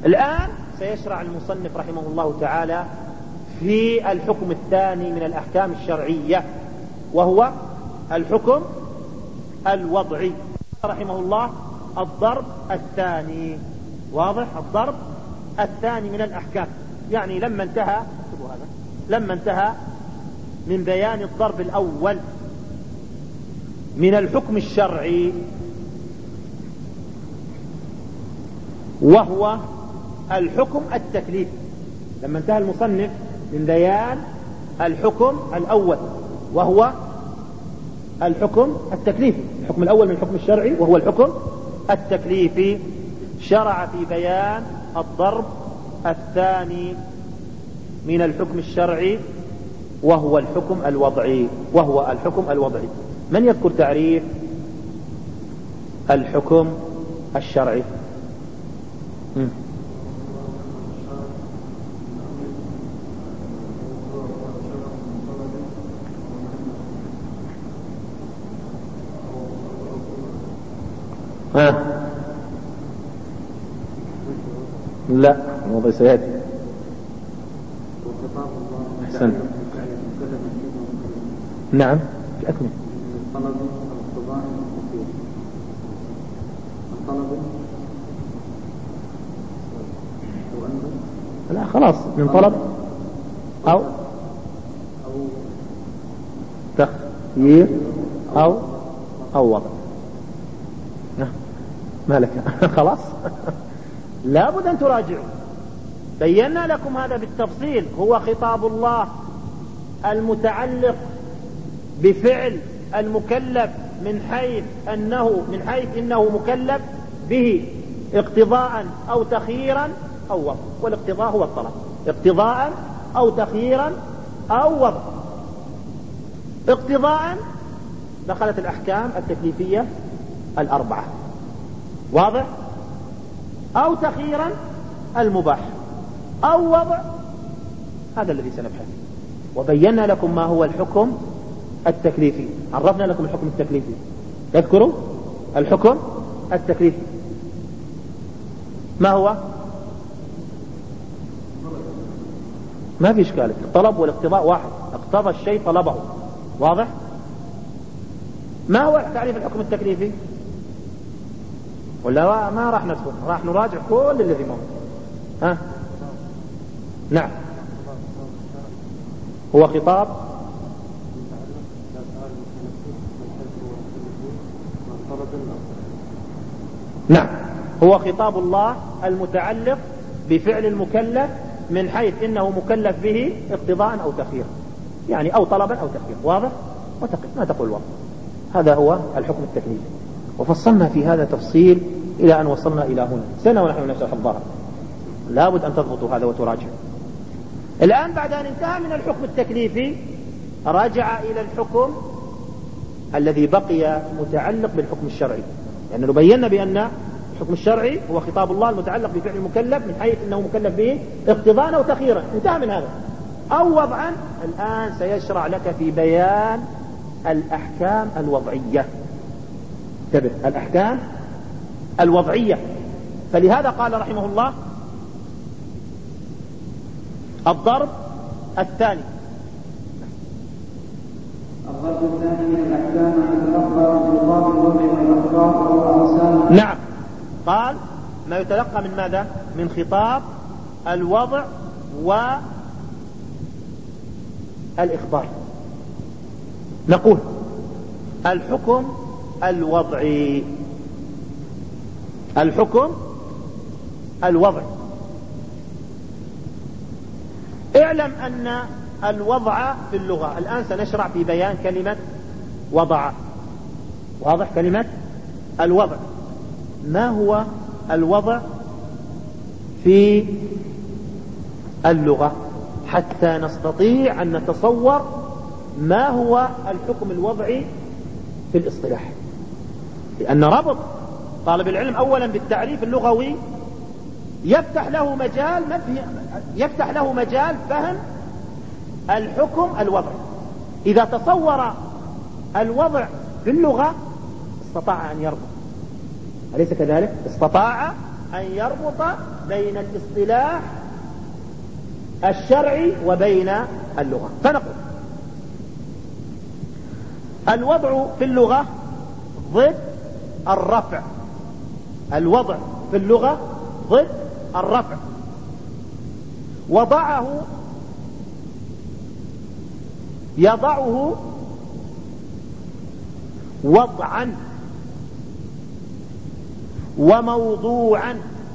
الآن سيشرع المصنف رحمه الله تعالى في الحكم الثاني من الأحكام الشرعية، وهو الحكم الوضعي. رحمه الله الضرب الثاني. واضح؟ الضرب الثاني من الأحكام، يعني لما انتهى من بيان الضرب الأول من الحكم الشرعي وهو الحكم التكليفي، لما انتهى المصنف من بيان الحكم الأول وهو الحكم التكليفي، الحكم الأول من الحكم الشرعي وهو الحكم التكليفي، شرع في بيان الضرب الثاني من الحكم الشرعي وهو الحكم الوضعي. من يذكر تعريف الحكم الشرعي؟ لا، الموضوع سيأتي. أحسن. نعم، أكمل. لا خلاص، من طلب أو تخيير أو وضع. ما لك خلاص لا بد أن تراجعوا. بينا لكم هذا بالتفصيل. هو خطاب الله المتعلق بفعل المكلف من حيث إنه مكلف به اقتضاء أو تخييرا أو وضع، والاقتضاء هو الطلب، اقتضاء أو تخييرا أو وضع. اقتضاء دخلت الأحكام التكليفية الأربعة، واضح؟ أو تخييرا المباح، أو وضع، هذا الذي سنبحث. وبينا لكم ما هو الحكم التكليفي، عرفنا لكم الحكم التكليفي. تذكروا الحكم التكليفي ما هو؟ ما في إشكال، الطلب والاقتضاء واحد، اقتضى الشيء طلبه، واضح؟ ما هو تعريف الحكم التكليفي؟ ولا ما راح ندخل، راح نراجع كل الذي موجود. نعم، هو خطاب هو خطاب الله المتعلق بفعل المكلف من حيث إنه مكلف به اقتضاء أو تخييرا، يعني أو طلبا أو تخييرا، واضح؟ ما تقول واضح. هذا هو الحكم التكليفي، وفصلنا في هذا تفصيل إلى أن وصلنا إلى هنا سنة ونحن نشرح الظاهر. لابد أن تضبطوا هذا وتراجعوا. الآن بعد أن انتهى من الحكم التكليفي رجع إلى الحكم الذي بقي متعلق بالحكم الشرعي، لأننا بينا بأن الحكم الشرعي هو خطاب الله المتعلق بفعل المكلف من حيث أنه مكلف به اقتضاء أو تخييرا، انتهى من هذا، أو وضعا. الآن سيشرع لك في بيان الأحكام الوضعية. انتبه، الأحكام الوضعية. فلهذا قال رحمه الله الضرب الثاني. الضرب الثاني من الأحكام عن الأخبار بخطاب الوضع والأخبار والأرسال. نعم، قال ما يتلقى من ماذا؟ من خطاب الوضع والإخبار. نقول الحكم الوضعي، الحكم الوضعي. اعلم أن الوضع في اللغة، الآن سنشرع في بيان كلمة وضع، واضح؟ كلمة الوضع، ما هو الوضع في اللغة حتى نستطيع أن نتصور ما هو الحكم الوضعي في الاصطلاح. لأن ربط طالب العلم أولا بالتعريف اللغوي يفتح له مجال فهم الحكم الوضعي. إذا تصور الوضع في اللغة استطاع أن يربط، أليس كذلك؟ استطاع أن يربط بين الاصطلاح الشرعي وبين اللغة. فنقول الوضع في اللغة ضد الرفع. الوضع في اللغة ضد الرفع. وضعه يضعه وضعا وموضوعا.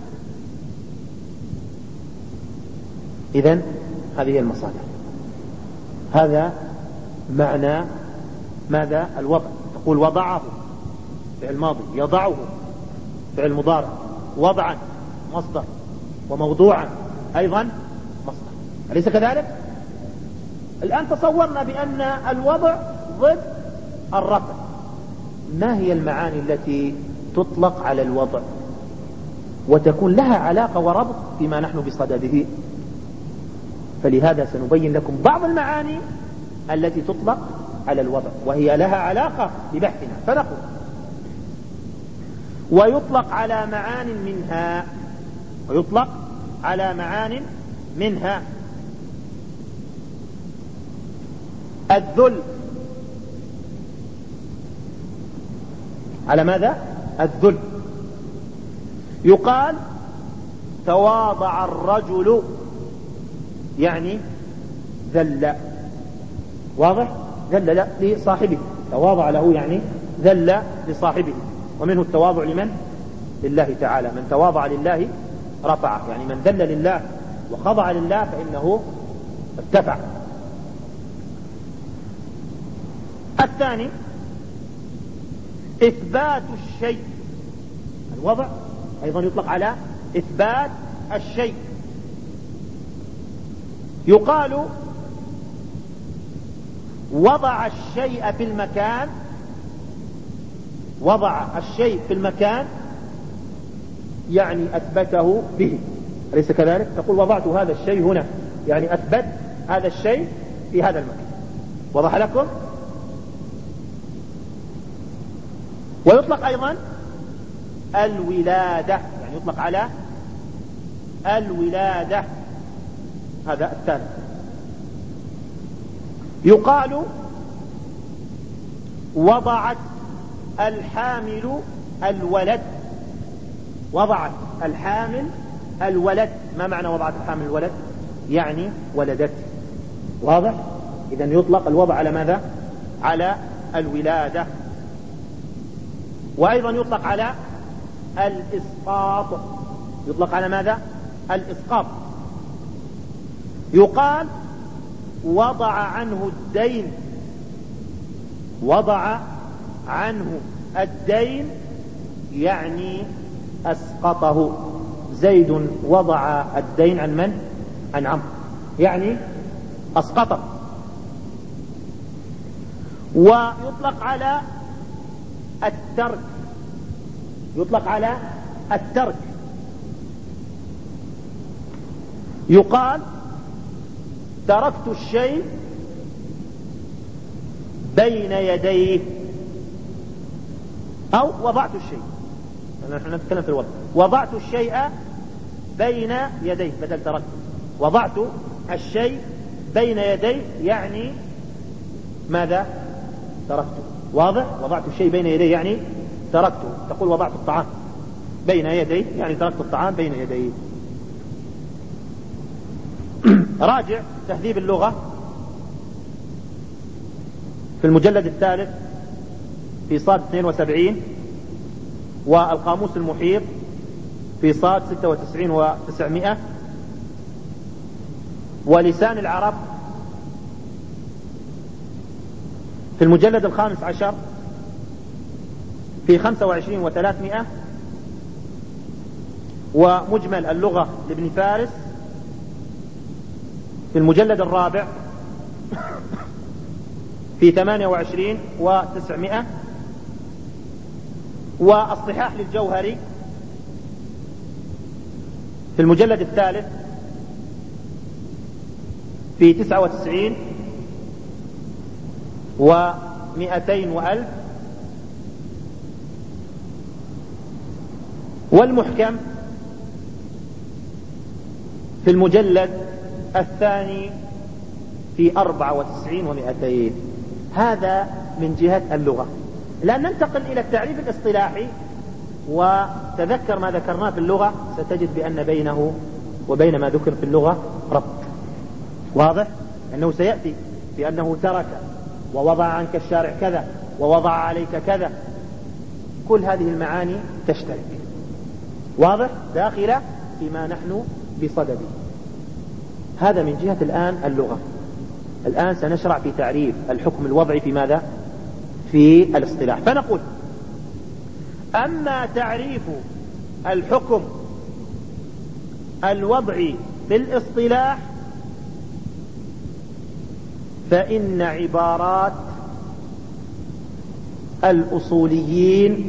إذن هذه المصادر. هذا معنى ماذا؟ الوضع. تقول وضعه فعل ماضي، يضعه فعل مضارع، وضعا مصدر، وموضوعا أيضا مصدر، أليس كذلك؟ الآن تصورنا بأن الوضع ضد الرفع. ما هي المعاني التي تطلق على الوضع وتكون لها علاقة وربط فيما نحن بصدده؟ فلهذا سنبين لكم بعض المعاني التي تطلق على الوضع وهي لها علاقة ببحثنا. فنقول ويطلق على معان منها، ويطلق على معان منها الذل. على ماذا؟ الذل. يقال تواضع الرجل يعني ذل. واضح؟ ذل لصاحبه، تواضع له يعني ذل لصاحبه. ومنه التواضع لمن؟ لله تعالى. من تواضع لله رفعه، يعني من ذل لله وخضع لله فإنه ارتفع. الثاني إثبات الشيء. الوضع أيضا يطلق على إثبات الشيء. يقال وضع الشيء في المكان. وضع الشيء في المكان يعني أثبته به، أليس كذلك؟ تقول وضعت هذا الشيء هنا، يعني أثبت هذا الشيء في هذا المكان. وضح لكم؟ ويطلق أيضا الولادة، يعني يطلق على الولادة. هذا الثالث. يقال وضعت الحامل الولد. وضعت الحامل الولد. ما معنى وضعت الحامل الولد؟ يعني ولدت. واضح؟ إذن يطلق الوضع على ماذا؟ على الولادة. وأيضا يطلق على الإسقاط. يطلق على ماذا؟ الإسقاط. يقال وضع عنه الدين. وضع عنه الدين يعني أسقطه. زيد وضع الدين عن من؟ عن عمرو، يعني أسقطه. ويطلق على الترك. يطلق على الترك. يقال تركت الشيء بين يديه، أو وضعت الشيء. نحن نتكلم في الوضع. وضعت الشيء بين يديه بدل تركته. وضعت الشيء بين يديه يعني ماذا؟ تركته. واضح؟ وضعت الشيء بين يديه يعني تركته. تقول وضعت الطعام بين يديه يعني تركت الطعام بين يديه. راجع تهذيب اللغة في المجلد الثالث في صاد 72، والقاموس المحيط في صاد 96 و900، ولسان العرب في المجلد الخامس عشر في 25 و300، ومجمل اللغة لابن فارس في المجلد الرابع في 28 و900، والصحاح للجوهري في المجلد الثالث في 99 و200 وألف، والمحكم في المجلد الثاني في 94 و200. هذا من جهة اللغة. الآن ننتقل إلى التعريف الاصطلاحي، وتذكر ما ذكرناه في اللغة، ستجد بأن بينه وبين ما ذكر في اللغة ربط واضح، أنه سيأتي بأنه ترك ووضع عنك الشارع كذا ووضع عليك كذا، كل هذه المعاني تشترك واضح داخلة فيما نحن بصدده. هذا من جهة الآن اللغة. الآن سنشرع في تعريف الحكم الوضعي في ماذا؟ في الاصطلاح. فنقول: أما تعريف الحكم الوضعي في الاصطلاح فإن عبارات الأصوليين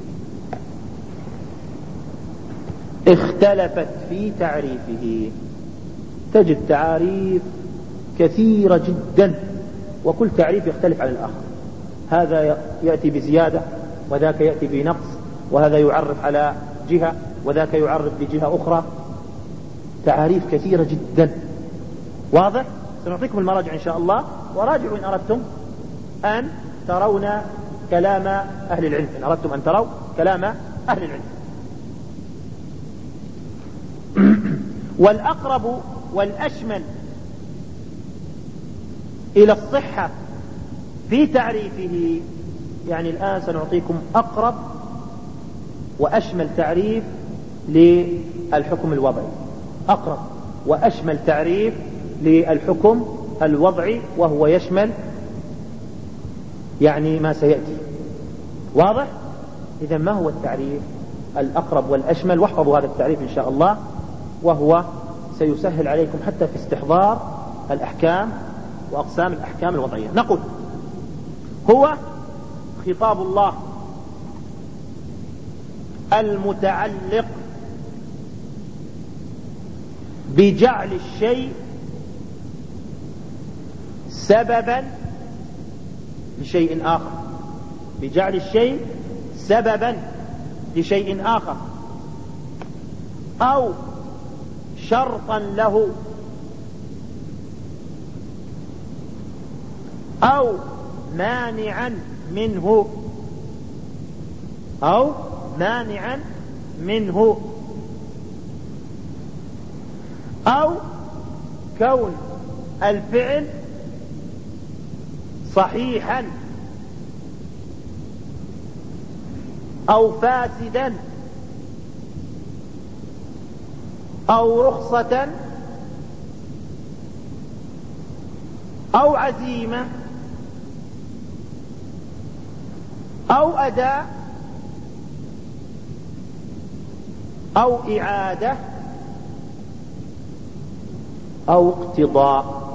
اختلفت في تعريفه. تجد تعاريف كثيرة جدا، وكل تعريف يختلف عن الآخر. هذا يأتي بزيادة، وذاك يأتي بنقص، وهذا يعرف على جهة وذاك يعرف بجهة أخرى. تعاريف كثيرة جدا واضح. سنعطيكم المراجع إن شاء الله، وراجعوا إن أردتم أن ترون كلام أهل العلم، إن أردتم أن تروا كلام أهل العلم. والأقرب والأشمل إلى الصحة في تعريفه، يعني الآن سنعطيكم أقرب وأشمل تعريف للحكم الوضعي، أقرب وأشمل تعريف للحكم الوضعي، وهو يشمل يعني ما سيأتي واضح. إذا ما هو التعريف الأقرب والأشمل؟ واحفظوا هذا التعريف إن شاء الله، وهو سيسهل عليكم حتى في استحضار الأحكام وأقسام الأحكام الوضعية. نقول: هو خطاب الله المتعلق بجعل الشيء سببا لشيء آخر، بجعل الشيء سببا لشيء آخر، أو شرطا له، أو مانعا منه، أو مانعا منه، أو كون الفعل صحيحا أو فاسدا أو رخصة أو عزيمة أو أداء أو إعادة أو اقتضاء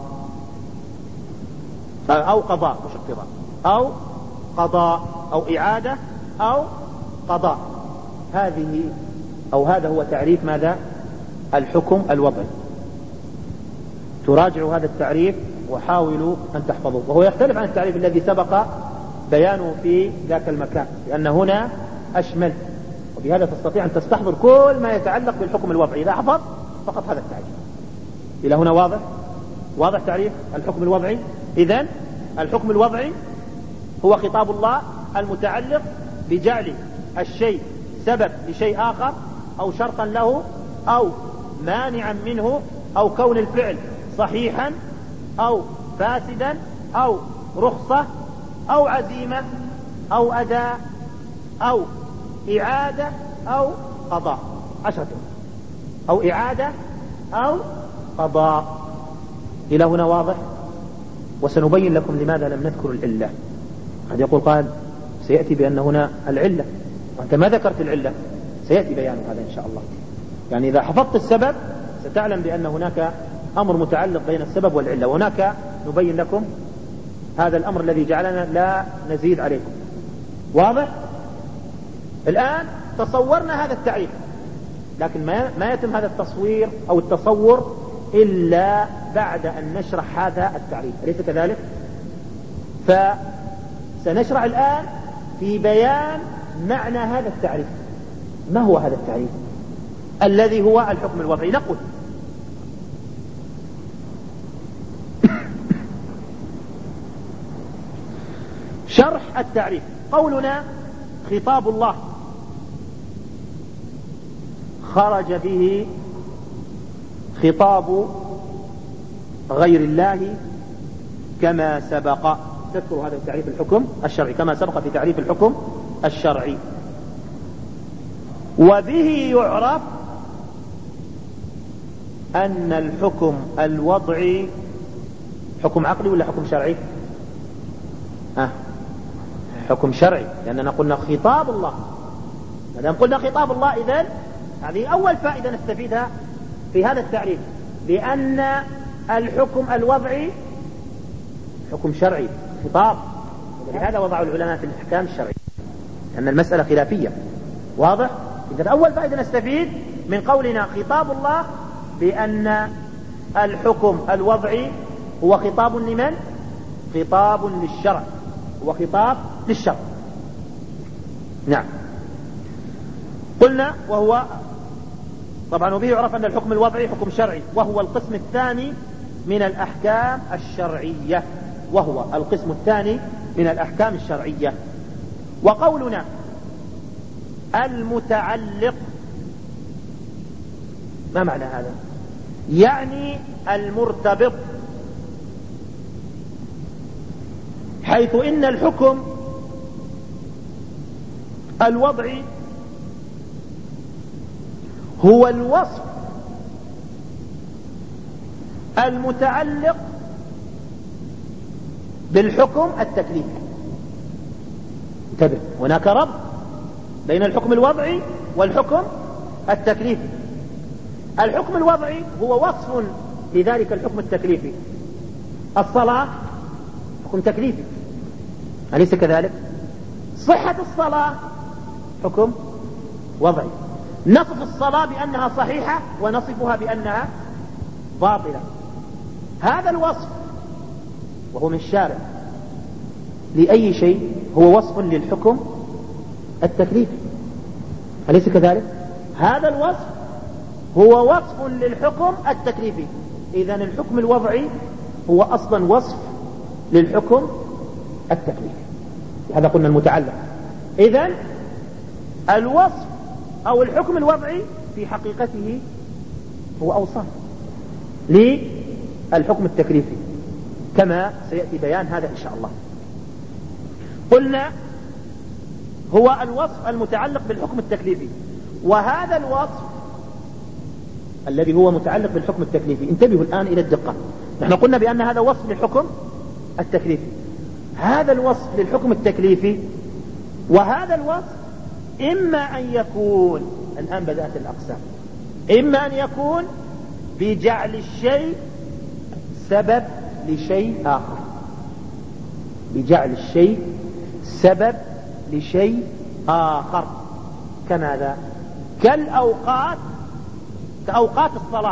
أو قضاء، مش اقتضاء، أو قضاء أو إعادة أو قضاء. هذه أو هذا هو تعريف ماذا؟ الحكم الوضعي. تراجعوا هذا التعريف وحاولوا أن تحفظوه، وهو يختلف عن التعريف الذي سبق بيانه في ذاك المكان، لأن هنا أشمل، وبهذا تستطيع أن تستحضر كل ما يتعلق بالحكم الوضعي إذا حفظ فقط هذا التعريف. إلى هنا واضح؟ واضح تعريف الحكم الوضعي؟ إذن الحكم الوضعي هو خطاب الله المتعلق بجعل الشيء سبب لشيء آخر، أو شرطا له، أو مانعا منه، أو كون الفعل صحيحا أو فاسدا، أو رخصة أو عزيمة أو أداء أو إعادة أو قضاء. 10 أو إعادة أو قضاء. إلى هنا واضح؟ وسنبين لكم لماذا لم نذكر العلة. قد يقول قال سيأتي بأن هنا العلة، وأنت ما ذكرت العلة، سيأتي بيان هذا إن شاء الله. يعني إذا حفظت السبب ستعلم بأن هناك أمر متعلق بين السبب والعلة، وهناك نبين لكم هذا الأمر الذي جعلنا لا نزيد عليكم. واضح؟ الآن تصورنا هذا التعريف، لكن ما يتم هذا التصوير أو التصور إلا بعد أن نشرح هذا التعريف، أليس كذلك؟ فسنشرع الآن في بيان معنى هذا التعريف. ما هو هذا التعريف الذي هو الحكم الوضعي؟ نقول شرح التعريف. قولنا خطاب الله خرج به خطاب غير الله كما سبق. تذكر هذا تعريف الحكم الشرعي كما سبق في تعريف الحكم الشرعي. وبه يعرف أن الحكم الوضعي حكم عقلي ولا حكم شرعي؟ حكم شرعي، لأننا قلنا خطاب الله. ما دام قلنا خطاب الله إذن هذه أول فائدة نستفيدها في هذا التعريف، بأن الحكم الوضعي حكم شرعي خطاب، ولهذا وضعوا العلماء في الأحكام الشرعية لأن المسألة خلافية. واضح؟ إذن أول فائدة نستفيد من قولنا خطاب الله بأن الحكم الوضعي هو خطاب لمن؟ خطاب للشرع، هو خطاب للشرع. نعم. قلنا وهو طبعا وبه يعرف أن الحكم الوضعي حكم شرعي، وهو القسم الثاني من الأحكام الشرعية، وهو القسم الثاني من الأحكام الشرعية. وقولنا المتعلق ما معنى هذا؟ يعني المرتبط، حيث إن الحكم الوضعي هو الوصف المتعلق بالحكم التكليفي. انتبه، هناك ربط بين الحكم الوضعي والحكم التكليفي. الحكم الوضعي هو وصف لذلك الحكم التكليفي. الصلاة حكم تكليفي، أليس كذلك؟ صحة الصلاة حكم وضعي. نصف الصلاة بأنها صحيحة ونصفها بأنها باطلة. هذا الوصف وهو من الشارع لأي شيء هو وصف للحكم التكليفي، أليس كذلك؟ هذا الوصف هو وصف للحكم التكليفي. إذن الحكم الوضعي هو أصلا وصف للحكم التكليفي، هذا قلنا المتعلق. إذن الوصف أو الحكم الوضعي في حقيقته هو أوصاف للحكم التكليفي، كما سيأتي بيان هذا إن شاء الله. قلنا هو الوصف المتعلق بالحكم التكليفي، وهذا الوصف الذي هو متعلق بالحكم التكليفي، انتبهوا الآن إلى الدقة. نحن قلنا بأن هذا وصف للحكم التكليفي، هذا الوصف للحكم التكليفي، وهذا الوصف إما أن يكون، الآن بدأت الأقسام، إما أن يكون بجعل الشيء سبب لشيء آخر، بجعل الشيء سبب لشيء آخر، كماذا؟ كالأوقات، كأوقات الصلاة.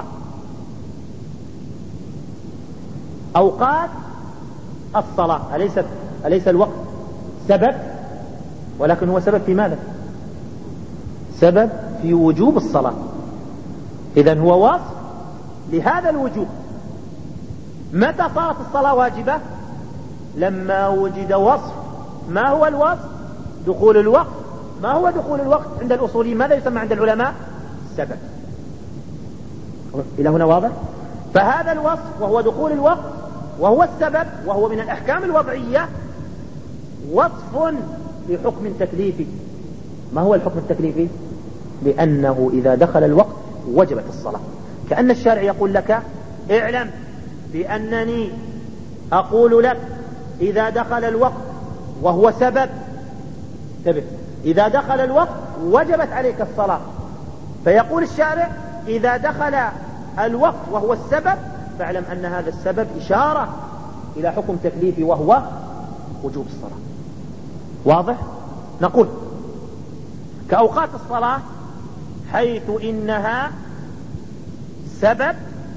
أوقات الصلاة أليس الوقت سبب؟ ولكن هو سبب في ماذا؟ سبب في وجوب الصلاة. إذن هو وصف لهذا الوجوب. متى صارت الصلاة واجبة؟ لما وجد وصف. ما هو الوصف؟ دخول الوقت. ما هو دخول الوقت عند الأصوليين؟ ماذا يسمى عند العلماء؟ سبب. إلى هنا واضح؟ فهذا الوصف وهو دخول الوقت وهو السبب وهو من الأحكام الوضعية وصف لحكم تكليفي. ما هو الحكم التكليفي؟ بأنه إذا دخل الوقت وجبت الصلاة. كأن الشارع يقول لك اعلم بأنني أقول لك إذا دخل الوقت وهو سبب، انتبه، إذا دخل الوقت وجبت عليك الصلاة. فيقول الشارع إذا دخل الوقت وهو السبب فاعلم أن هذا السبب إشارة إلى حكم تكليفي وهو وجوب الصلاة. واضح؟ نقول كأوقات الصلاة حيث إنها سبب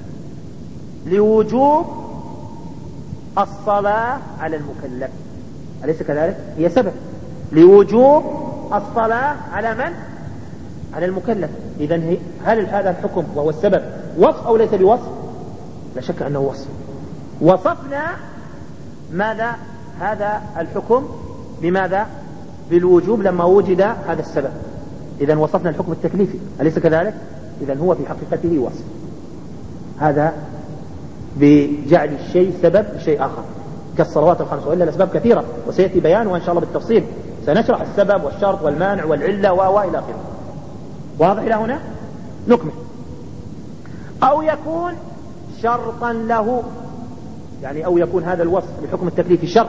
لوجوب الصلاة على المكلف، أليس كذلك؟ هي سبب لوجوب الصلاة على من؟ على المكلف. إذن هل هذا الحكم وهو السبب وصف أو ليس بوصف؟ لا شك أنه وصف. وصفنا ماذا؟ هذا الحكم بماذا؟ بالوجوب لما وجد هذا السبب. إذن وصفنا الحكم التكليفي، أليس كذلك؟ إذن هو في حقيقته وصف، هذا بجعل الشيء سبب لشيء آخر كالصلوات الخمس، وإلا الأسباب كثيرة وسيأتي بيانها إن شاء الله بالتفصيل، سنشرح السبب والشرط والمانع والعلة وإلى آخره. واضح إلى هنا؟ نكمل. أو يكون شرطا له، يعني أو يكون هذا الوصف بالحكم التكليفي شرط،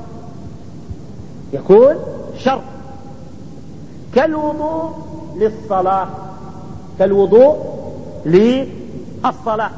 يكون شرط كالوضوء للصلاة، كالوضوء للصلاة،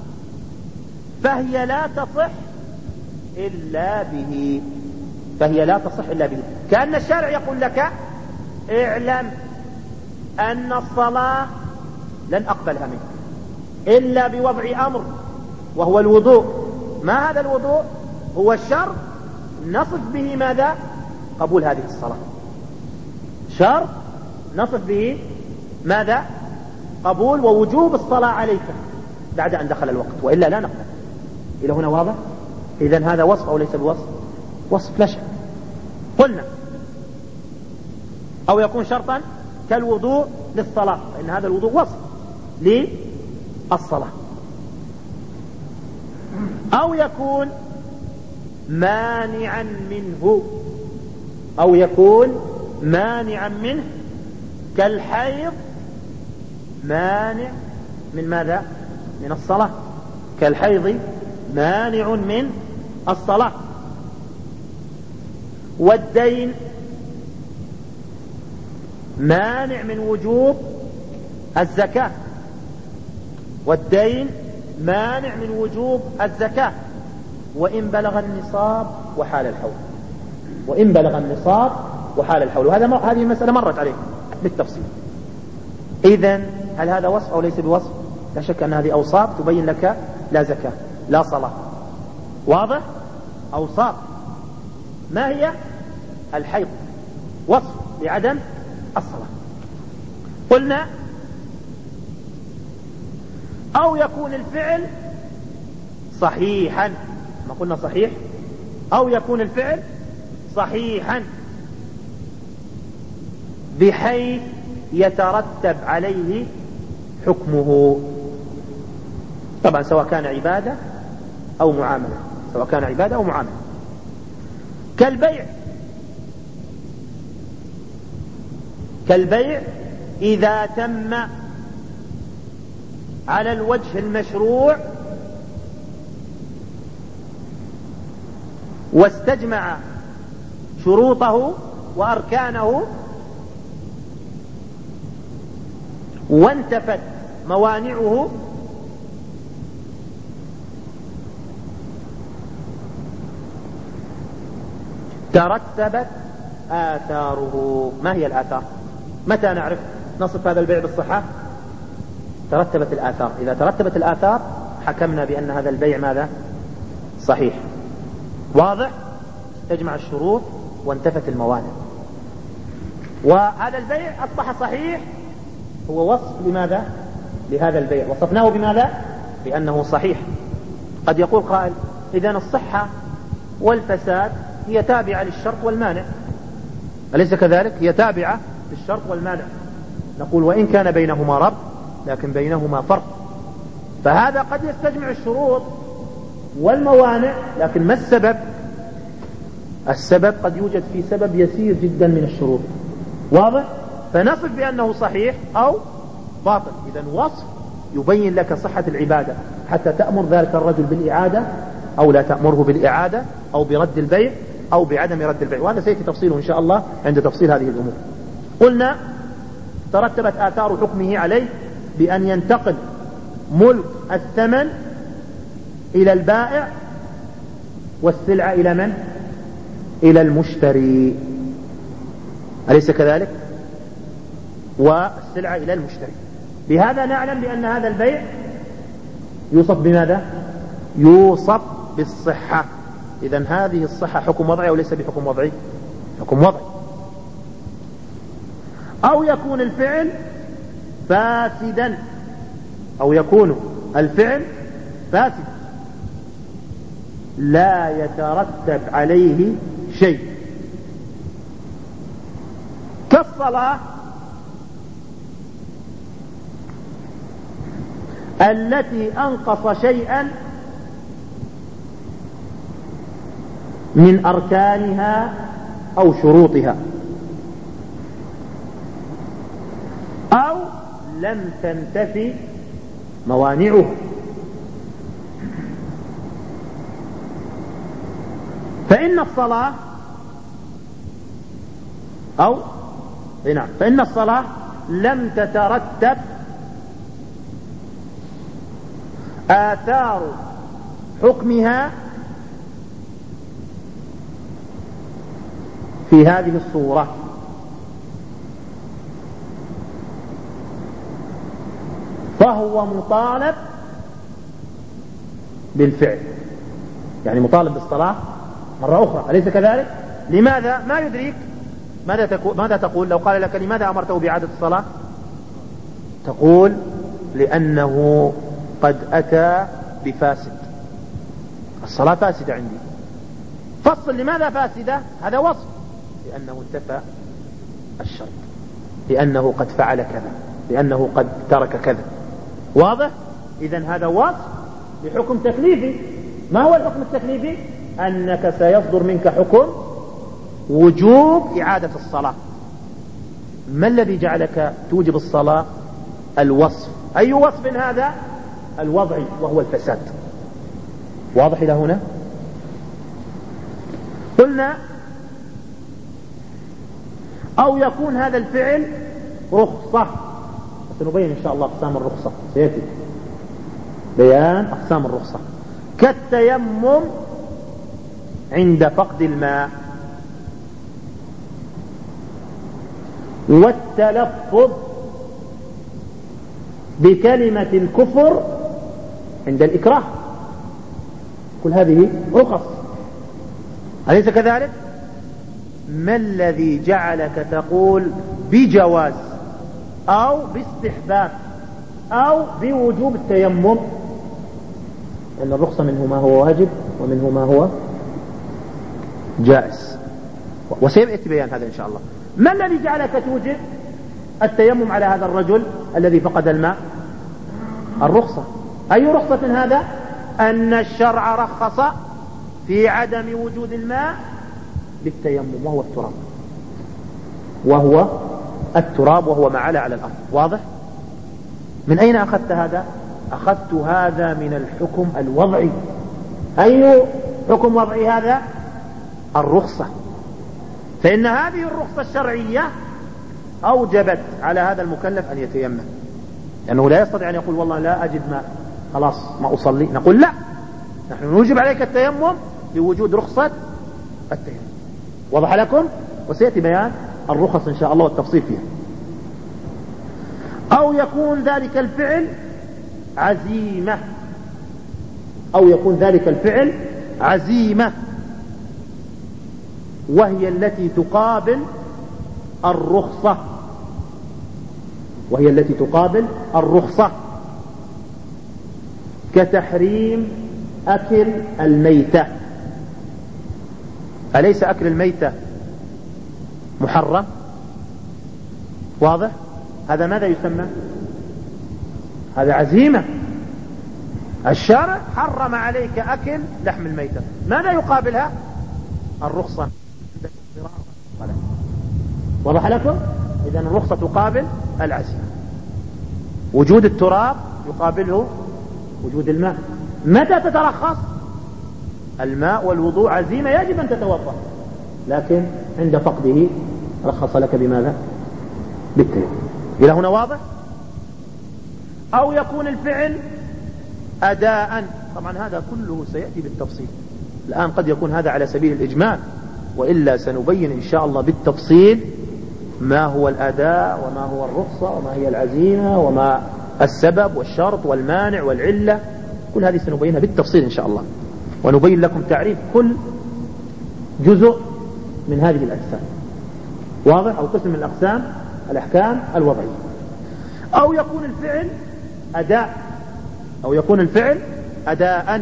فهي لا تصح إلا به، فهي لا تصح إلا به. كأن الشارع يقول لك اعلم أن الصلاة لن أقبلها منك إلا بوضع أمر وهو الوضوء. ما هذا الوضوء؟ هو الشرط نصف به ماذا؟ قبول هذه الصلاة. شرط نصف به ماذا؟ قبول ووجوب الصلاة عليك بعد أن دخل الوقت، وإلا لا نقبل. إلى هنا واضح؟ إذن هذا وصف أو ليس بوصف؟ وصف لا شك. قلنا أو يكون شرطا كالوضوء للصلاة، فإن هذا الوضوء وصف للصلاة. أو يكون مانعا منه، أو يكون مانعا منه كالحيض مانع من ماذا؟ من الصلاة، كالحيض مانع من الصلاة. والدين مانع من وجوب الزكاة، والدين مانع من وجوب الزكاة وإن بلغ النصاب وحال الحول، وإن بلغ النصاب وحال الحول. هذه المسألة مرت عليه بالتفصيل. إذن هل هذا وصف أو ليس بوصف؟ لا شك أن هذه أوصاف تبين لك لا زكاة لا صلاة. واضح؟ أوصاف. ما هي؟ الحيض وصف لعدم الصلاة. قلنا أو يكون الفعل صحيحا، ما قلنا صحيح؟ أو يكون الفعل صحيحا بحيث يترتب عليه حكمه، طبعا سواء كان عبادة أو معاملة، سواء كان عبادة أو معاملة. كالبيع، كالبيع إذا تم على الوجه المشروع واستجمع شروطه وأركانه وانتفت موانعه ترتبت آثاره. ما هي الآثار؟ متى نعرف نصف هذا البيع بالصحة؟ ترتبت الآثار. إذا ترتبت الآثار حكمنا بأن هذا البيع ماذا؟ صحيح. واضح؟ تجمع الشروط وانتفت الموانع، وهذا البيع أصبح صحيح. هو وصف لماذا؟ لهذا البيع. وصفناه بماذا؟ بأنه صحيح. قد يقول قائل إذن الصحة والفساد هي تابعة للشرط والمانع، أليس كذلك؟ هي تابعة للشرط والمانع. نقول وإن كان بينهما ربط لكن بينهما فرق. فهذا قد يستجمع الشروط والموانع، لكن ما السبب؟ السبب قد يوجد في سبب يسير جدا من الشروط. واضح؟ فنصف بأنه صحيح أو باطل. إذن وصف يبين لك صحة العبادة حتى تأمر ذلك الرجل بالإعادة أو لا تأمره بالإعادة أو برد البيع أو بعدم رد البيع، وهذا سيأتي تفصيله إن شاء الله عند تفصيل هذه الأمور. قلنا ترتبت آثار حكمه عليه بأن ينتقل ملك الثمن إلى البائع والسلعة إلى من؟ إلى المشتري، أليس كذلك؟ والسلعة إلى المشتري. بهذا نعلم بأن هذا البيع يوصف بماذا؟ يوصف بالصحة. إذن هذه الصحة حكم وضعي أو ليس بحكم وضعي؟ حكم وضعي. أو يكون الفعل فاسدا، أو يكون الفعل فاسد لا يترتب عليه شيء، الصلاة التي أنقص شيئا من أركانها أو شروطها أو لم تنتفي موانعها. فإن الصلاة فإن الصلاة لم تترتب آثار حكمها في هذه الصورة، فهو مطالب بالفعل، يعني مطالب بالصلاة مرة أخرى، أليس كذلك؟ لماذا؟ ما يدريك ماذا تقول لو قال لك لماذا أمرته بإعادة الصلاة؟ تقول لأنه قد أتى بفاسد، الصلاة فاسدة عندي. فصل لماذا فاسدة؟ هذا وصف، لأنه انتفى الشرط، لأنه قد فعل كذا، لأنه قد ترك كذا. واضح؟ إذن هذا وصف بحكم تكليفي. ما هو الحكم التكليفي؟ أنك سيصدر منك حكم وجوب إعادة الصلاة. ما الذي جعلك توجب الصلاة؟ الوصف. أي وصف هذا؟ الوضعي، وهو الفساد. واضح إلى هنا؟ قلنا أو يكون هذا الفعل رخصة، سنبين إن شاء الله أقسام الرخصة، سيأتي بيان أقسام الرخصة، كالتيمم عند فقد الماء، والتلفظ بكلمة الكفر عند الإكراه. كل هذه رخص، أليس كذلك؟ ما الذي جعلك تقول بجواز أو باستحباب أو بوجوب التيمم؟ لأن الرخصة منه ما هو واجب ومنه ما هو جائز، وسيأتي بيان هذا إن شاء الله. ما الذي جعلك توجب التيمم على هذا الرجل الذي فقد الماء؟ الرخصة. أي رخصة هذا؟ أن الشرع رخص في عدم وجود الماء بالتيمم، وهو التراب وهو ما علا على الأرض. واضح؟ من أين أخذت هذا؟ أخذت هذا من الحكم الوضعي. أي حكم وضعي هذا؟ الرخصة. فإن هذه الرخصة الشرعية أوجبت على هذا المكلف أن يتيمم، لأنه لا يستطيع أن يقول والله لا أجد ماء خلاص ما أصلي. نقول لا، نحن نوجب عليك التيمم لوجود رخصة التيمم. وضح لكم؟ وسيأتي بيان الرخص إن شاء الله والتفصيل فيها. أو يكون ذلك الفعل عزيمة، أو يكون ذلك الفعل عزيمة، وهي التي تقابل الرخصة، وهي التي تقابل الرخصة، كتحريم أكل الميتة. أليس أكل الميتة محرم؟ واضح؟ هذا ماذا يسمى؟ هذا عزيمة. الشرع حرم عليك أكل لحم الميتة، ماذا يقابلها؟ الرخصة. وضح لكم؟ إذن الرخصة تقابل العزيمة. وجود التراب يقابله وجود الماء. متى تترخص؟ الماء والوضوء عزيمة يجب أن تتوضأ، لكن عند فقده رخص لك بماذا؟ بالتيمم. إلى هنا واضح؟ أو يكون الفعل أداء. طبعا هذا كله سيأتي بالتفصيل. الآن قد يكون هذا على سبيل الإجمال، وإلا سنبين إن شاء الله بالتفصيل ما هو الأداء وما هو الرخصة وما هي العزيمة وما السبب والشرط والمانع والعلة. كل هذه سنبينها بالتفصيل إن شاء الله، ونبين لكم تعريف كل جزء من هذه الأجسام. واضح؟ أو قسم من الأقسام الأحكام الوضعية. أو يكون الفعل أداء، أو يكون الفعل أداء،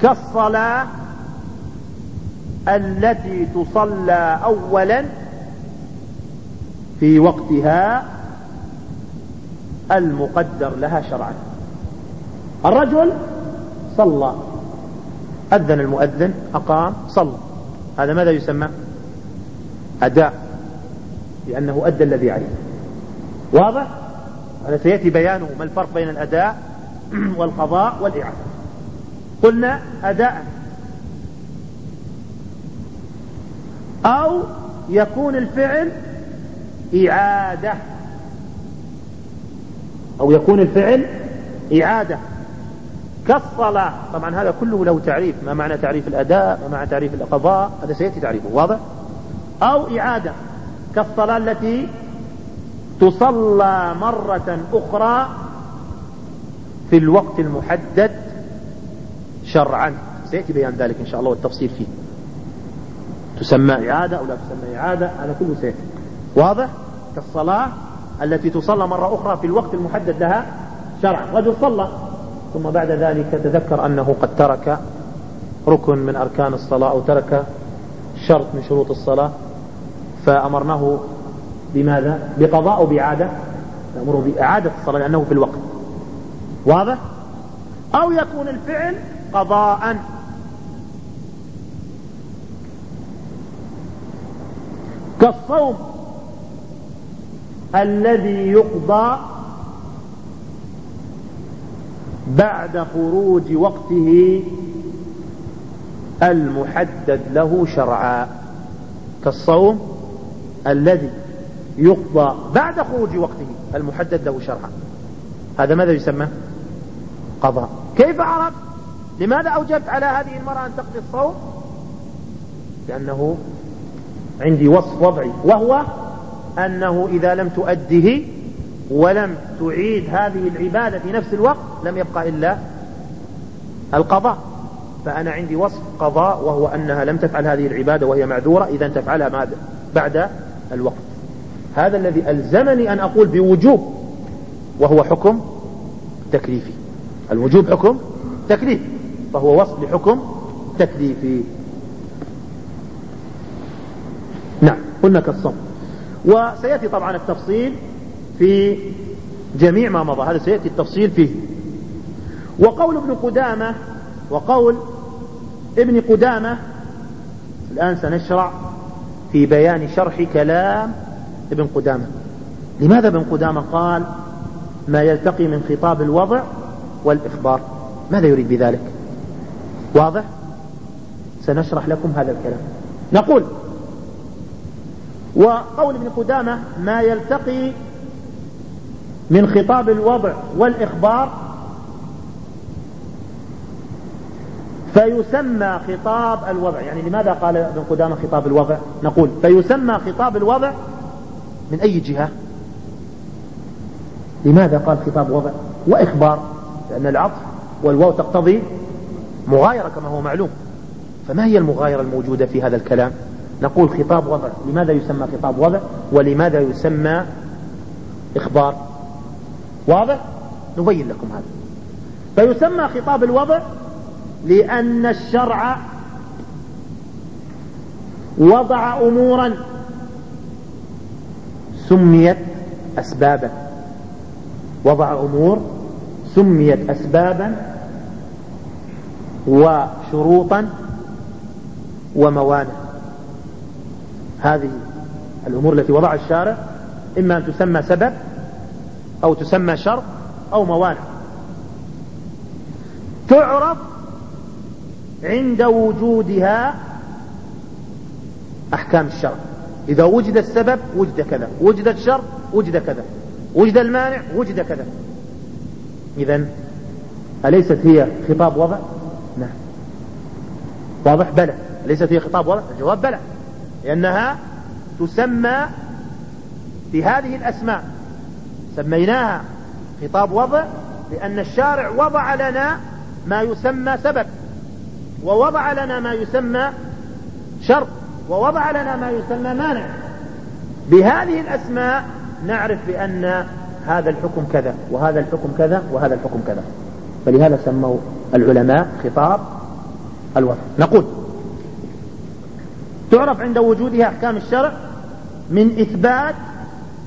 كالصلاة التي تصلى أولا في وقتها المقدر لها شرعا. الرجل صلى، أذن المؤذن، أقام، صلى، هذا ماذا يسمى؟ أداء، لأنه أدى الذي عليه. واضح؟ هذا سيأتي بيانه، ما الفرق بين الأداء والقضاء والإعادة. قلنا أداء، أو يكون الفعل إعادة، أو يكون الفعل إعادة كالصلاة. طبعا هذا كله له تعريف، ما معنى تعريف الأداء، ما معنى تعريف القضاء، هذا سيأتي تعريفه. واضح؟ أو إعادة كالصلاة التي تصلى مرة أخرى في الوقت المحدد شرعا، سيأتي بيان ذلك إن شاء الله والتفصيل فيه، تسمى إعادة أو لا تسمى إعادة، هذا كله سيأتي. واضح؟ كالصلاة التي تصلى مرة أخرى في الوقت المحدد لها شرعا. رجل صلى ثم بعد ذلك تذكر أنه قد ترك ركن من أركان الصلاة أو ترك شرط من شروط الصلاة، فأمرناه بماذا؟ بقضاء أو بإعادة؟ نأمره بإعادة الصلاة لأنه في الوقت. واضح؟ أو يكون الفعل قضاء، كالصوم الذي يقضى بعد خروج وقته المحدد له شرعا. كالصوم الذي يقضى بعد خروج وقته المحدد له شرعا، هذا ماذا يسمى؟ قضاء. كيف عرف؟ لماذا أوجبت على هذه المرأة أن تقضي الصوم؟ لأنه عندي وصف وضعي، وهو أنه إذا لم تؤده ولم تعيد هذه العبادة في نفس الوقت لم يبقى إلا القضاء. فأنا عندي وصف قضاء، وهو أنها لم تفعل هذه العبادة وهي معذورة، إذا تفعلها بعد الوقت. هذا الذي ألزمني أن أقول بوجوب، وهو حكم تكليفي. الوجوب حكم تكليفي، فهو وصف لحكم تكليفي. نعم، قلنا كالصوم، وسيأتي طبعا التفصيل في جميع ما مضى، هذا سيأتي التفصيل فيه. وقول ابن قدامة الآن سنشرع في بيان شرح كلام ابن قدامة. لماذا ابن قدامة قال ما يلتقي من خطاب الوضع والإخبار؟ ماذا يريد بذلك؟ واضح؟ سنشرح لكم هذا الكلام. نقول: وقول ابن قدامة ما يلتقي من خطاب الوضع والإخبار فيسمى خطاب الوضع. يعني لماذا قال ابن قدامة خطاب الوضع؟ نقول فيسمى خطاب الوضع من أي جهة؟ لماذا قال خطاب وضع وإخبار؟ لأن العطف والواو تقتضي مغايرة كما هو معلوم. فما هي المغايرة الموجودة في هذا الكلام؟ نقول خطاب وضع. لماذا يسمى خطاب وضع ولماذا يسمى إخبار؟ واضح؟ نبين لكم هذا. فيسمى خطاب الوضع لأن الشرع وضع أمورا سميت أسبابا، وضع أمور سميت أسبابا وشروطا وموانع. هذه الأمور التي وضع الشارع إما أن تسمى سبب أو تسمى شرط أو موانع، تعرف عند وجودها أحكام الشرع. إذا وجد السبب وجد كذا، وجد الشرط وجد كذا، وجد المانع وجد كذا. إذن أليست هي خطاب وضع؟ نعم. واضح؟ بلى. أليست هي خطاب وضع؟ الجواب بلى، لأنها تسمى بهذه الأسماء. سميناها خطاب وضع لأن الشارع وضع لنا ما يسمى سبب، ووضع لنا ما يسمى شرط، ووضع لنا ما يسمى مانع. بهذه الأسماء نعرف بأن هذا الحكم كذا وهذا الحكم كذا وهذا الحكم كذا، فلهذا سموا العلماء خطاب الوضع. نقول تعرف عند وجودها أحكام الشرع من إثبات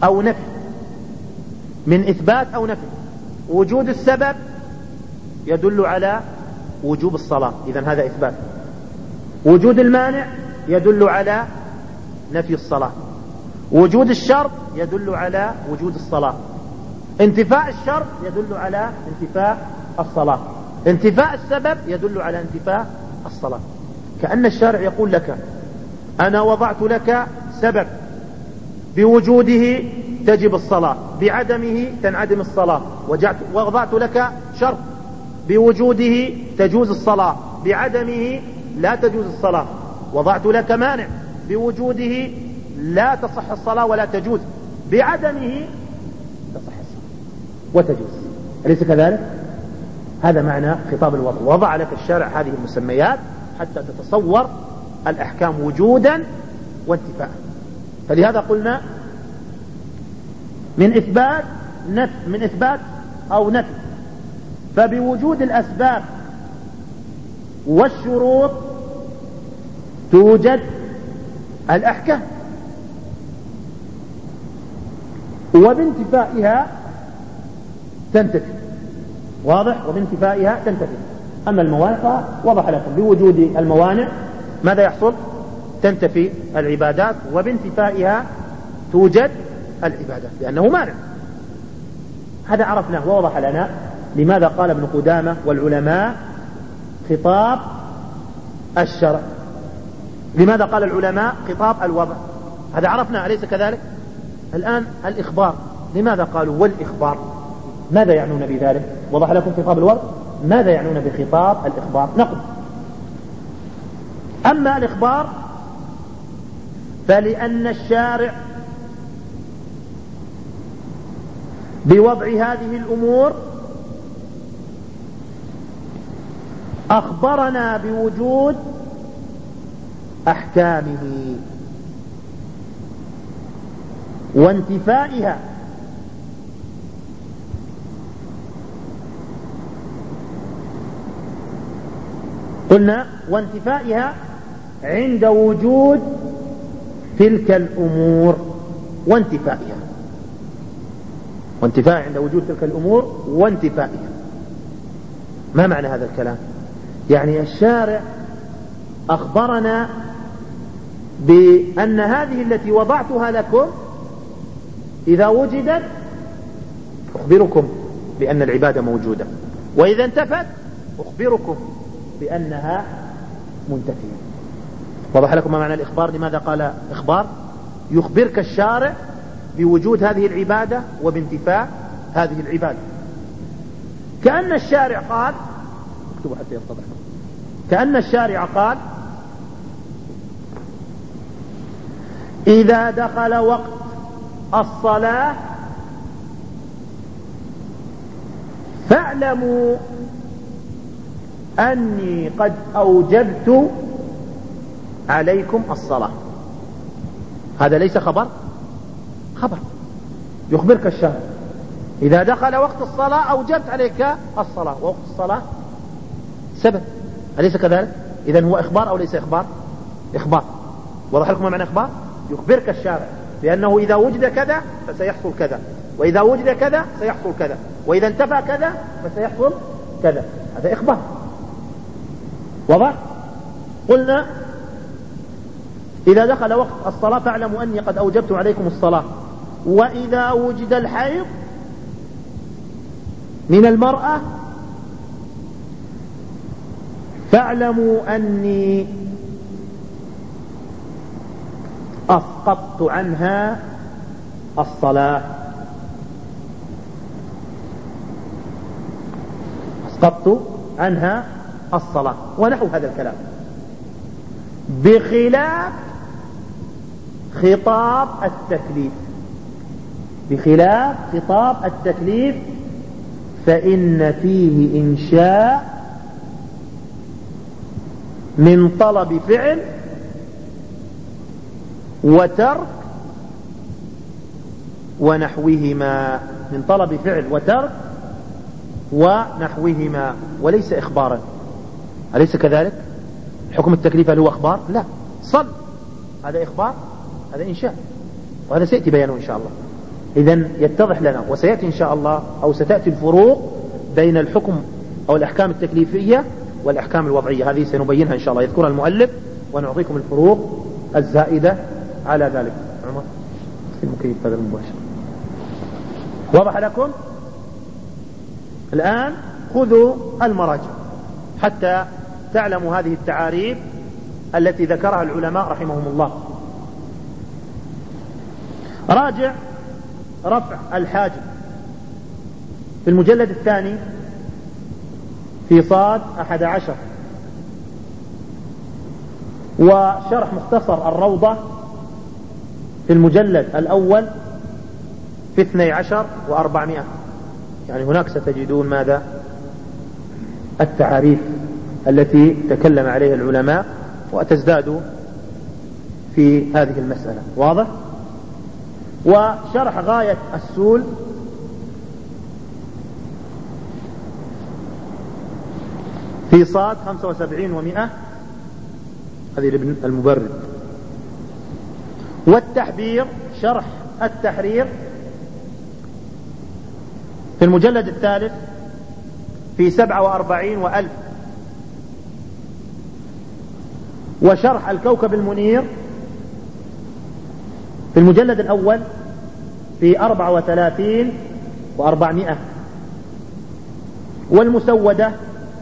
أو نفي، من إثبات أو نفي. وجود السبب يدل على وجوب الصلاة، إذن هذا إثبات. وجود المانع يدل على نفي الصلاة. وجود الشرط يدل على وجود الصلاة. انتفاء الشرط يدل على انتفاء الصلاة. انتفاء السبب يدل على انتفاء الصلاة. كأن الشارع يقول لك أنا وضعت لك سبب بوجوده تجب الصلاة، بعدمه تنعدم الصلاة. وضعت لك شرط بوجوده تجوز الصلاة، بعدمه لا تجوز الصلاة. وضعت لك مانع بوجوده لا تصح الصلاة ولا تجوز، بعدمه تصح الصلاة وتجوز. أليس كذلك؟ هذا معنى خطاب الوضع. وضع لك الشارع هذه المسميات حتى تتصور الأحكام وجودا وانتفاء. فلهذا قلنا من إثبات أو نفي. فبوجود الأسباب والشروط توجد الأحكام، وبانتفائها تنتفي. واضح؟ وبانتفائها تنتفي. أما الموانع وضح لكم بوجود الموانع ماذا يحصل؟ تنتفي العبادات، وبانتفائها توجد العبادات لأنه مانع. هذا عرفناه ووضح لنا لماذا قال ابن قدامة والعلماء خطاب الشرع، لماذا قال العلماء خطاب الوضع. هذا عرفنا، أليس كذلك؟ الآن الإخبار، لماذا قالوا والإخبار؟ ماذا يعنون بذلك؟ وضح لكم خطاب الوضع، ماذا يعنون بخطاب الإخبار؟ نقول أما الإخبار فلأن الشارع بوضع هذه الأمور أخبرنا بوجود أحكامه وانتفائها. قلنا وانتفائها عند وجود تلك الأمور، وانتفائها وانتفاء عند وجود تلك الأمور وانتفائها. ما معنى هذا الكلام؟ يعني الشارع أخبرنا بأن هذه التي وضعتها لكم إذا وجدت أخبركم بأن العبادة موجودة، وإذا انتفت أخبركم بأنها منتفية. وضح لكم ما معنى الإخبار. لماذا قال إخبار؟ يخبرك الشارع بوجود هذه العبادة وبانتفاء هذه العبادة. كأن الشارع قال، اكتبوا حتى يتضح، كأن الشارع قال إذا دخل وقت الصلاة فاعلموا أني قد أوجبت عليكم الصلاة. هذا ليس خبر؟ خبر يخبرك الشارع إذا دخل وقت الصلاة أوجبت عليك الصلاة، ووقت الصلاة سبب، أليس كذلك؟ إذن هو إخبار أو ليس إخبار؟ إخبار. وضح لكم ما معنى إخبار؟ يخبرك الشارع لأنه إذا وجد كذا فسيحصل كذا، وإذا وجد كذا سيحصل كذا، وإذا انتفى كذا فسيحصل كذا. هذا إخبار. وضح؟ قلنا إذا دخل وقت الصلاة فاعلموا أني قد أوجبت عليكم الصلاة. وإذا وجد الحيض من المرأة فاعلموا أني أسقطت عنها الصلاة. أسقطت عنها الصلاة ونحو هذا الكلام، بخلاف خطاب التكليف. بخلاف خطاب التكليف فإن فيه إنشاء من طلب فعل وترك ونحوهما، من طلب فعل وترك ونحوهما، وليس إخبارا. أليس كذلك؟ حكم التكليف هل هو أخبار؟ لا. صل هذا إخبار، هذا إنشاء، وهذا سيأتي بيانه إن شاء الله. إذن يتضح لنا وسيأتي إن شاء الله أو ستأتي الفروق بين الحكم أو الأحكام التكليفية والأحكام الوضعية. هذه سنبينها إن شاء الله، يذكرها المؤلف ونعطيكم الفروق الزائدة على ذلك. عمر في المكيف هذا المباشر. واضح لكم؟ الآن خذوا المراجع حتى تعلموا هذه التعاريف التي ذكرها العلماء رحمهم الله. راجع رفع الحاجب في المجلد الثاني في صاد 11، وشرح مختصر الروضة في المجلد الأول في 12 و400. يعني هناك ستجدون ماذا؟ التعاريف التي تكلم عليها العلماء وتزداد في هذه المسألة. واضح؟ وشرح غاية السول في صاد 75 و100، هذه لابن المبرد. والتحبير شرح التحرير في المجلد الثالث في 47 و1000. وشرح الكوكب المنير في المجلد الأول في 34 و400. والمسودة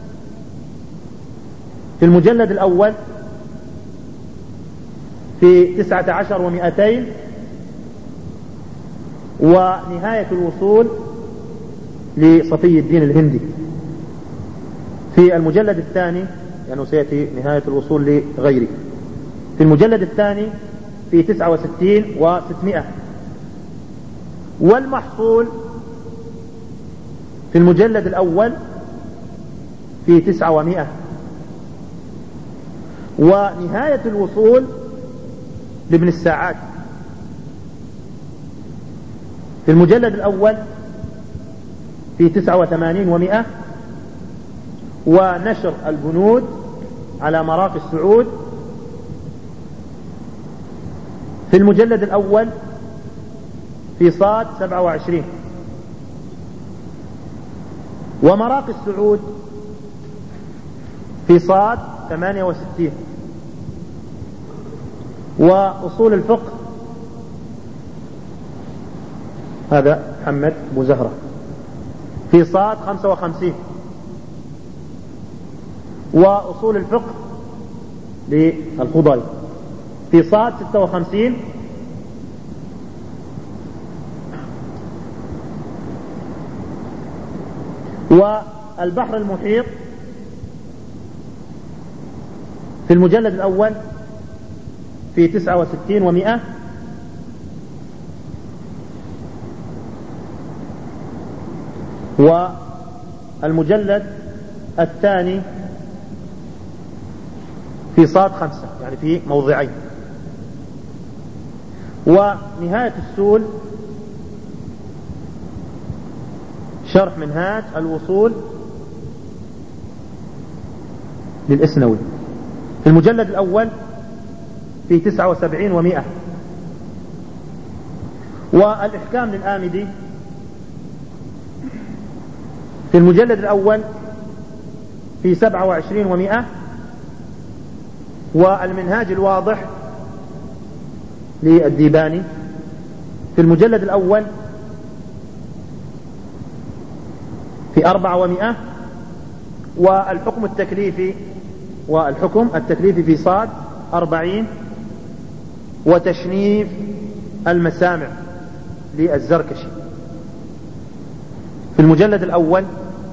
في المجلد الأول في 19 و200. ونهاية الوصول لصفي الدين الهندي في المجلد الثاني، لأنه سيأتي نهاية الوصول لغيره، في المجلد الثاني في 69 و600. والمحصول في المجلد الأول في 9 و100. ونهاية الوصول لابن الساعات في المجلد الأول في 89 و100. ونشر البنود على مراقي السعود في المجلد الأول في صاد 27. ومراقي السعود في صاد 68. وأصول الفقه هذا محمد أبو زهرة في صاد 55. وأصول الفقه للخضري في صاد 56. والبحر المحيط في المجلد الأول في 69 و100. والمجلد الثاني في صاد 5، يعني في موضعين. ونهاية السول شرح منهاج الوصول للإسنوي في المجلد الأول في 79 و100. والإحكام للآمدي في المجلد الأول في 27 و100. والمنهاج الواضح للديباني في المجلد الأول في 4 و100. والحكم التكليفي في صاد 40. وتشنيف المسامع للزركشي في المجلد الأول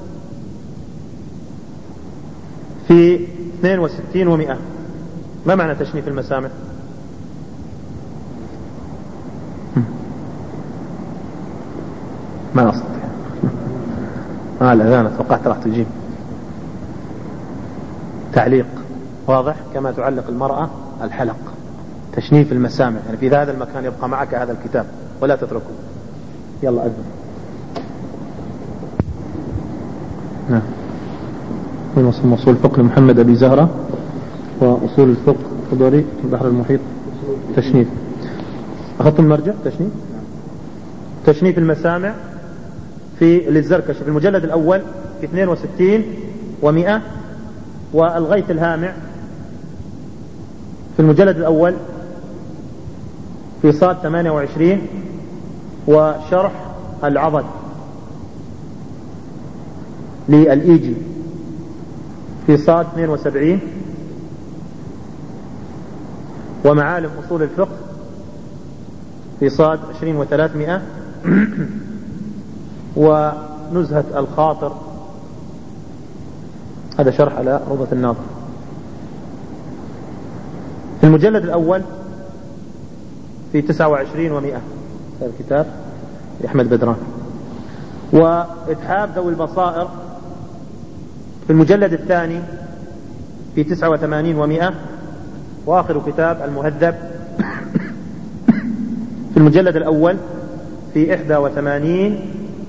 في 62 و100. ما معنى تشنيف المسامع؟ ما أستطيع. الأذان توقعت راح تجيب تعليق واضح كما تعلق المرأة الحلق. تشنيف المسامع يعني في هذا المكان يبقى معك هذا الكتاب ولا تتركه. يلا أذن. نعم. وصول الفقه لمحمد أبي زهرة. وأصول الفقه خضري البحر المحيط تشنيف. أخذتم المرجع تشنيف؟ تشنيف المسامع في للزركشي في المجلد الأول في 62 و100، والغيث الهامع في المجلد الأول في صاد 28، وشرح العضد للإيجي في صاد 72، ومعالم أصول الفقه في صاد 20 و300، ونزهة الخاطر هذا شرح على روضة الناظر في المجلد الأول في 29 و100، هذا الكتاب لأحمد بدران. وإتحاب ذوي البصائر في المجلد الثاني في 89 و100، وآخر كتاب المهذب في المجلد الأول في 81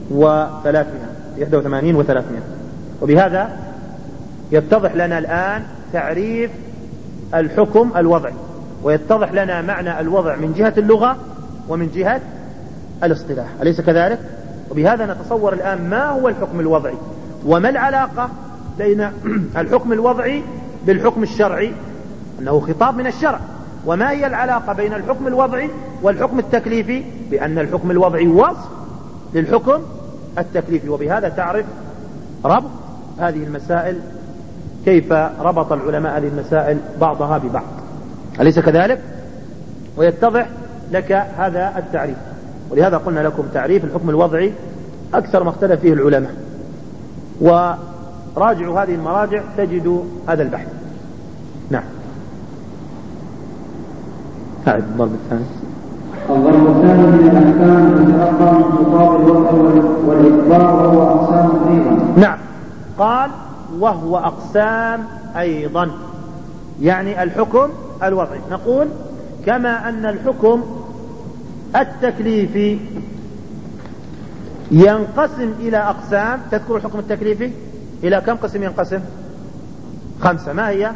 و300. وبهذا يتضح لنا الآن تعريف الحكم الوضعي، ويتضح لنا معنى الوضع من جهة اللغة ومن جهة الاصطلاح، أليس كذلك؟ وبهذا نتصور الآن ما هو الحكم الوضعي، وما العلاقة بين الحكم الوضعي بالحكم الشرعي، أنه خطاب من الشرع. وما هي العلاقة بين الحكم الوضعي والحكم التكليفي؟ بأن الحكم الوضعي وصف للحكم التكليفي. وبهذا تعرف ربط هذه المسائل، كيف ربط العلماء هذه المسائل بعضها ببعض، أليس كذلك؟ ويتضح لك هذا التعريف. ولهذا قلنا لكم تعريف الحكم الوضعي أكثر ما اختلف فيه العلماء، وراجعوا هذه المراجع تجدوا هذا البحث. نعم. أعد الضرب الثاني. الضرب الثاني من الأحكام المتلقى من خطاب الوضع والإخبار، وهو أقسام أيضا. نعم، قال وهو أقسام أيضا، يعني الحكم الوضعي. نقول كما أن الحكم التكليفي ينقسم إلى أقسام. تذكر الحكم التكليفي إلى كم قسم ينقسم؟ 5. ما هي؟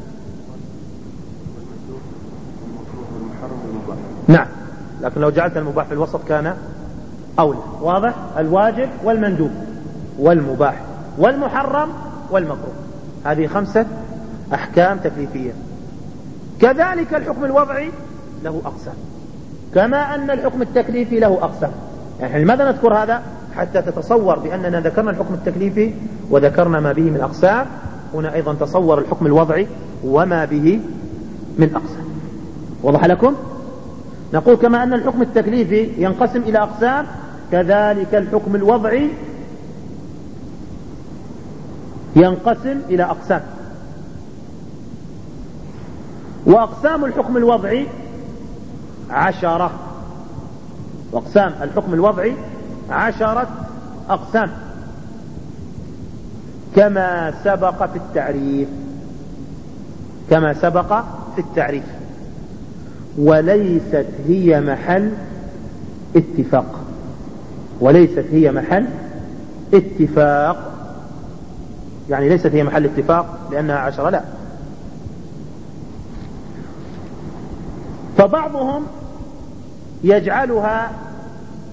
نعم، لكن لو جعلت المباح في الوسط كان أولى. واضح؟ الواجب والمندوب والمباح والمحرم والمكروه، هذه 5 أحكام تكليفية. كذلك الحكم الوضعي له أقسام، كما أن الحكم التكليفي له أقسام. يعني لماذا نذكر هذا؟ حتى تتصور بأننا ذكرنا الحكم التكليفي وذكرنا ما به من أقسام، هنا أيضا تصور الحكم الوضعي وما به من أقسام. وضح لكم؟ نقول كما أن الحكم التكليفي ينقسم إلى أقسام، كذلك الحكم الوضعي ينقسم إلى أقسام. وأقسام الحكم الوضعي 10. وأقسام الحكم الوضعي 10 أقسام، كما سبق في التعريف. كما سبق في التعريف. وليست هي محل اتفاق. وليست هي محل اتفاق، يعني ليست هي محل اتفاق لأنها 10، لا. فبعضهم يجعلها